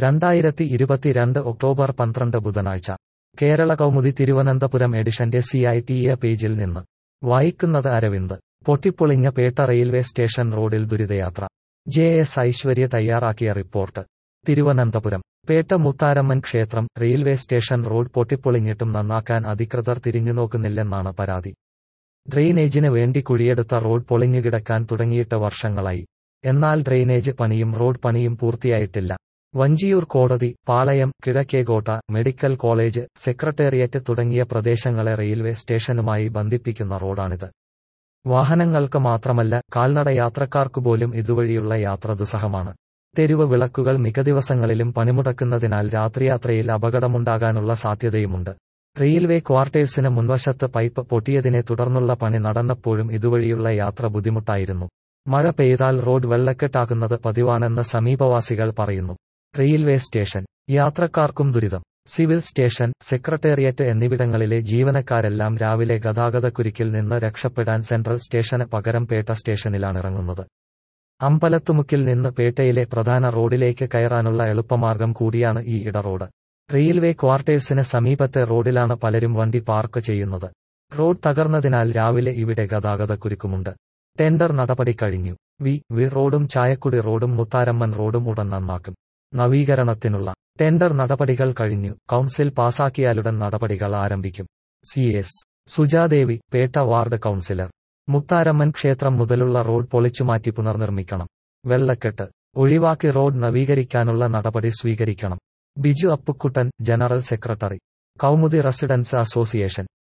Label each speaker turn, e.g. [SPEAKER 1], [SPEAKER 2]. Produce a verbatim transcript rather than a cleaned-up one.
[SPEAKER 1] രണ്ടായിരത്തി ഇരുപത്തിരണ്ട് ഒക്ടോബർ പന്ത്രണ്ട് ബുധനാഴ്ച കേരള കൗമുദി തിരുവനന്തപുരം എഡിഷന്റെ സി ഐ ടി എ പേജിൽ നിന്ന് വായിക്കുന്നത് അരവിന്ദ്. പൊട്ടിപ്പൊളിഞ്ഞ പേട്ട റെയിൽവേ സ്റ്റേഷൻ റോഡിൽ ദുരിതയാത്ര. ജെ എസ് ഐശ്വര്യ തയ്യാറാക്കിയ റിപ്പോർട്ട്. തിരുവനന്തപുരം. പേട്ട മുത്താരമ്മൻ ക്ഷേത്രം റെയിൽവേ സ്റ്റേഷൻ റോഡ് പൊട്ടിപ്പൊളിഞ്ഞിട്ടും നന്നാക്കാൻ അധികൃതർ തിരിഞ്ഞുനോക്കുന്നില്ലെന്നാണ് പരാതി. ഡ്രെയിനേജിന് വേണ്ടി കുഴിയെടുത്ത റോഡ് പൊളിഞ്ഞുകിടക്കാൻ തുടങ്ങിയിട്ട് വർഷങ്ങളായി. എന്നാൽ ഡ്രെയിനേജ് പണിയും റോഡ് പണിയും പൂർത്തിയായിട്ടില്ല. വഞ്ചിയൂർ കോടതി, Palayam, Kizhakkekotta, medical college, secretariat തുടങ്ങിയ പ്രദേശങ്ങളെ റെയിൽവേ സ്റ്റേഷനുമായി ബന്ധിപ്പിക്കുന്ന റോഡാണിത്. വാഹനങ്ങൾക്ക് മാത്രമല്ല, കാൽനട യാത്രക്കാർക്കുപോലും ഇതുവഴിയുള്ള യാത്ര ദുസ്സഹമാണ്. തെരുവ് വിളക്കുകൾ മിക്ക ദിവസങ്ങളിലും പണിമുടക്കുന്നതിനാൽ രാത്രിയാത്രയിൽ അപകടമുണ്ടാകാനുള്ള സാധ്യതയുമുണ്ട്. റെയിൽവേ ക്വാർട്ടേഴ്സിന് മുൻവശത്ത് പൈപ്പ് പൊട്ടിയതിനെ തുടർന്നുള്ള പണി നടന്നപ്പോഴും ഇതുവഴിയുള്ള യാത്ര ബുദ്ധിമുട്ടായിരുന്നു. മഴ പെയ്താൽ റോഡ് വെള്ളക്കെട്ടാകുന്നത് പതിവാണെന്ന് സമീപവാസികൾ പറയുന്നു. Railway station. യാത്രക്കാർക്കും ദുരിതം. സിവിൽ സ്റ്റേഷൻ, സെക്രട്ടേറിയറ്റ് എന്നിവിടങ്ങളിലെ ജീവനക്കാരെല്ലാം രാവിലെ ഗതാഗതക്കുരുക്കിൽ നിന്ന് രക്ഷപ്പെടാൻ സെൻട്രൽ സ്റ്റേഷന് പകരം പേട്ട സ്റ്റേഷനിലാണിറങ്ങുന്നത്. അമ്പലത്തുമുക്കിൽ നിന്ന് പേട്ടയിലെ പ്രധാന റോഡിലേക്ക് കയറാനുള്ള എളുപ്പമാർഗം കൂടിയാണ് ഈ ഇടറോഡ്. റെയിൽവേ ക്വാർട്ടേഴ്സിന് സമീപത്തെ റോഡിലാണ് പലരും വണ്ടി പാർക്ക് ചെയ്യുന്നത്. റോഡ് തകർന്നതിനാൽ രാവിലെ ഇവിടെ ഗതാഗതക്കുരുക്കുമുണ്ട്. ടെൻഡർ നടപടി കഴിഞ്ഞു. വി വി റോഡും ചായക്കുടി റോഡും മുത്താരമ്മൻ റോഡും ഉടൻ നന്നാക്കും. നവീകരണത്തിനുള്ള ടെൻഡർ നടപടികൾ കഴിഞ്ഞു. കൗൺസിൽ പാസാക്കിയാലുടൻ നടപടികൾ ആരംഭിക്കും. C S Sujadevi, Pettah ward councillor. Mutharamman ക്ഷേത്രം മുതലുള്ള റോഡ് പൊളിച്ചുമാറ്റി പുനർനിർമ്മിക്കണം. വെള്ളക്കെട്ട് ഒഴിവാക്കി റോഡ് നവീകരിക്കാനുള്ള നടപടി സ്വീകരിക്കണം. Biju Appukuttan, general secretary, Kaumudi residence association.